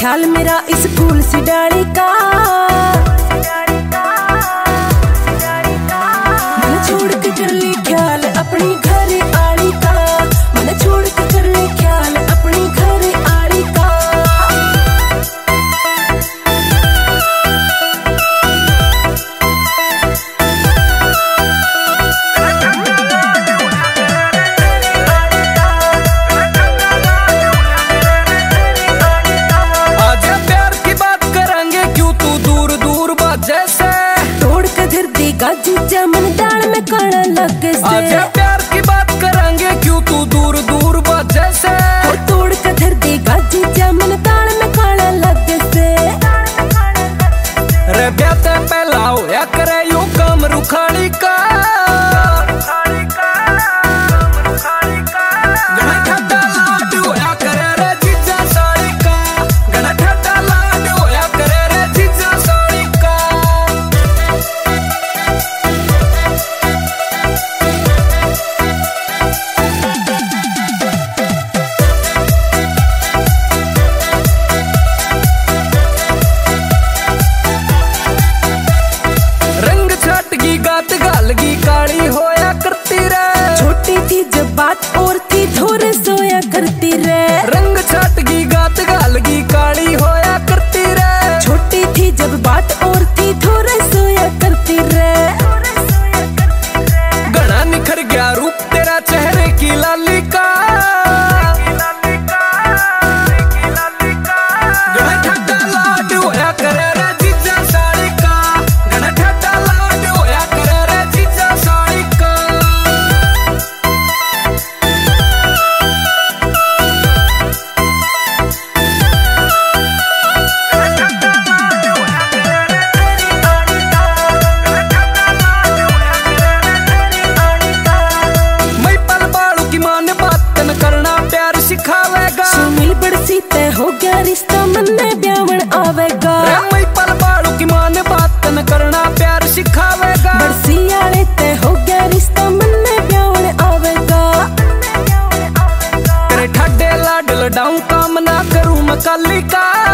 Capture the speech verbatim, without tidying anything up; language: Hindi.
ख्याल मेरा इस फूल सी डाली का। मन छोड़ के कर ले ख्याल अपनी घर आली का। मन छोड़ के कर ले ख्याल अपनी घर आली का। जीजा मन दाल में काला लगे से। आजा प्यार की बात करेंगे क्यों तू दूर दूर बाजे से। हो तोड़ के धर देगा जीजा मन दाल में काला लगे से। रे ब्याते पहला होया करे यू काम रुखाड़ी का। गात गालगी काली होया करती रे। छोटी थी जब बात और थी थोड़े सोया करती रे। रंग छाटगी गात गालगी काली होया करती रे। छोटी थी जब बात और थी थोड़े सोया करती रे। घना निखर गया रूप तेरा चेहरे की लाली का। सुनील बड़सी तय हो गया रिश्ता मन में ब्यावन आवेगा। मैं पल बाड़ू की मां ने बात न करना प्यार सिखावेगा। बड़सी आले तय हो गया रिश्ता मन में ब्यावन आवेगा। तेरे ठाडे लाडल डाऊं काम ना करूं मैं काली का।